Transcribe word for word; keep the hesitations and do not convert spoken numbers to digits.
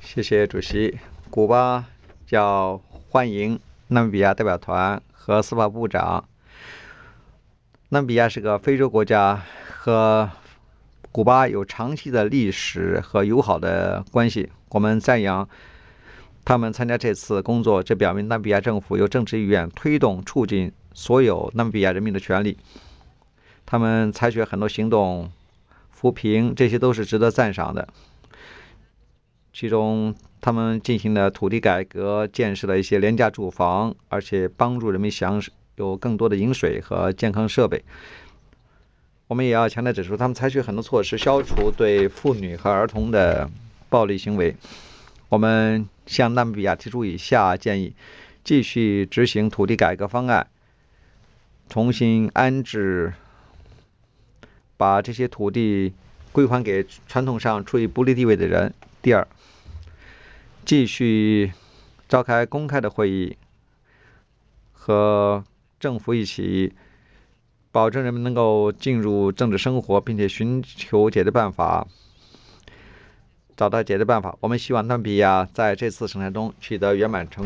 谢谢主席。古巴要欢迎纳米比亚代表团和司法部长。纳米比亚是个非洲国家，和古巴有长期的历史和友好的关系。我们赞扬他们参加这次工作，这表明纳米比亚政府有政治意愿推动、促进所有纳米比亚人民的权利。他们采取很多行动扶贫，这些都是值得赞赏的。其中，他们进行了土地改革，建设了一些廉价住房，而且帮助人民享有更多的饮水和健康设备。我们也要强调指出，他们采取很多措施消除对妇女和儿童的暴力行为。我们向纳米比亚提出以下建议：继续执行土地改革方案，重新安置，把这些土地归还给传统上处于不利地位的人。第二，继续召开公开的会议，和政府一起保证人们能够进入政治生活，并且寻求解决办法，找到解决办法。我们希望纳米比亚在这次审判中取得圆满成